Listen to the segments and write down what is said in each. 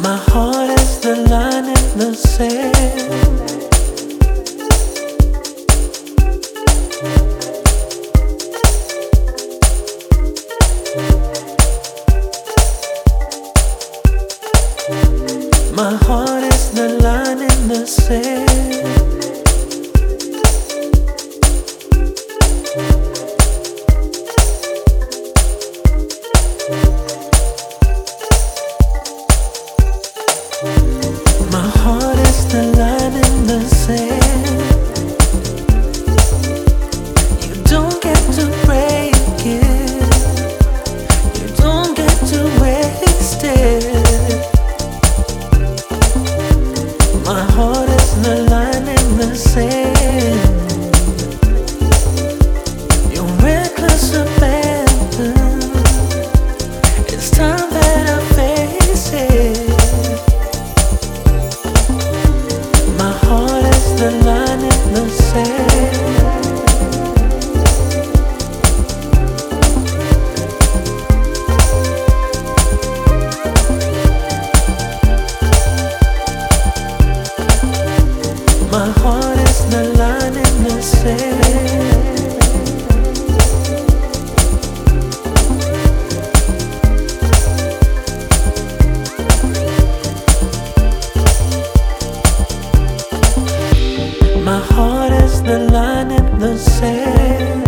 My heart is the line in the sand. My heart is the line in the sand. My heart is the line in the sand. You don't get to break it. You don't get to waste it. My heart is the line in the sand. You're reckless abandon. It's time that I face it. My heart is the line in the sand. My heart is the line in the sand. My heart is the line in the sand.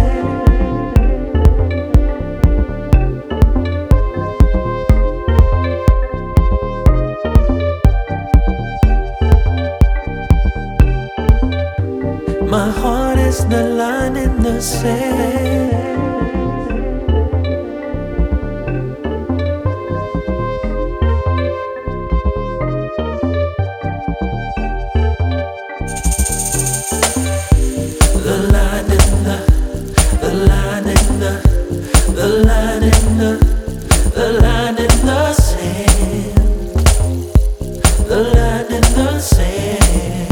My heart is the line in the sand. The line in the line in the line in the line in the sand. The line in the sand.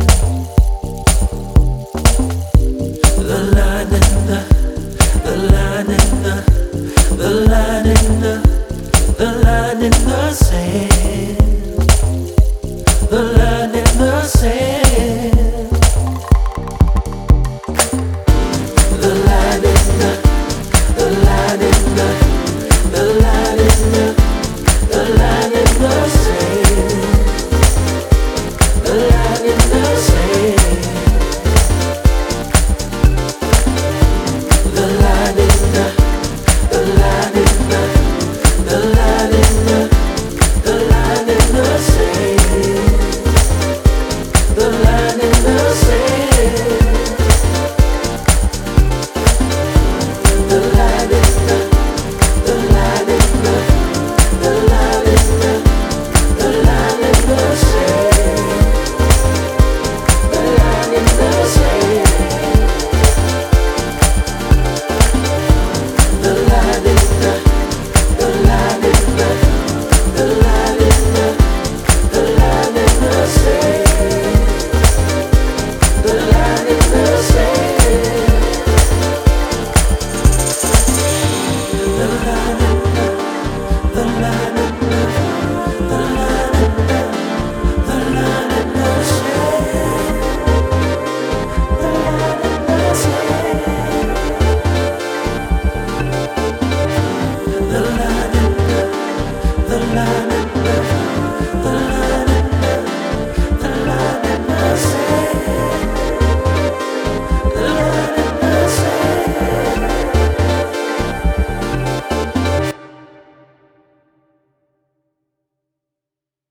The line in the line in the line in the line in the sand.